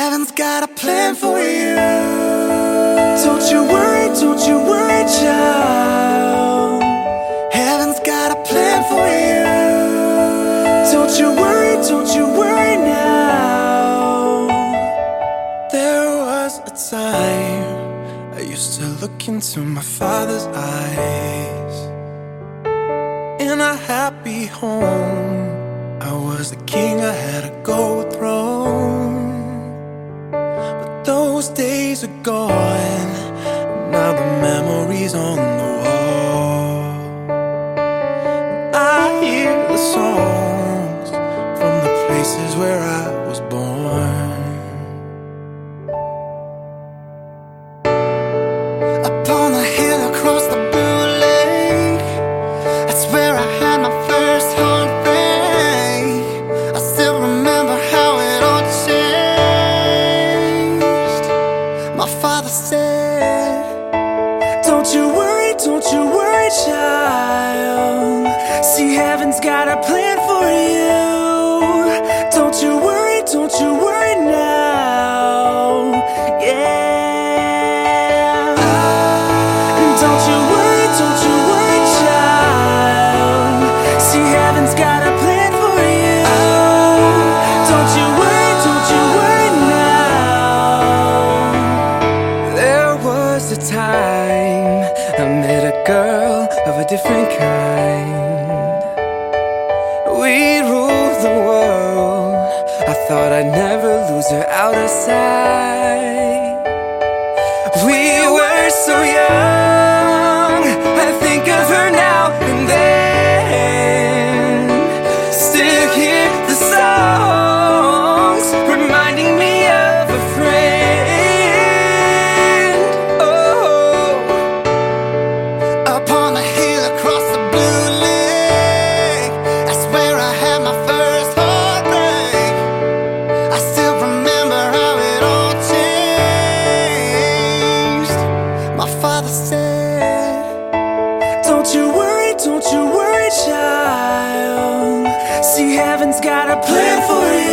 Heaven's got a plan for you. Don't you worry, child. Heaven's got a plan for you. Don't you worry now. There was a time I used to look into my father's eyes. In a happy home, I was the king, I had a gold throne. But those days are gone, now the memories on the wall. I hear the songs from the places where I was born. Upon the hill across the blue lake, that's where I had my first heartbreak. I still remember how it all changed. My father said, don't you worry, child. See, heaven's got a plan for you. Don't you worry now. Yeah. Don't you worry, child. See, heaven's got a plan for you. Don't you worry now. There was a time I met a girl of a different kind. We'd rule the world. I thought I'd never lose her out of sight. We were so young, I think of her now and then. Still hear the songs reminding me of a friend. Oh, upon the hill across the blue lake, that's where I had my first heartbreak. I still remember how it all changed. My father said, don't you worry, child. See, heaven's got a plan for you.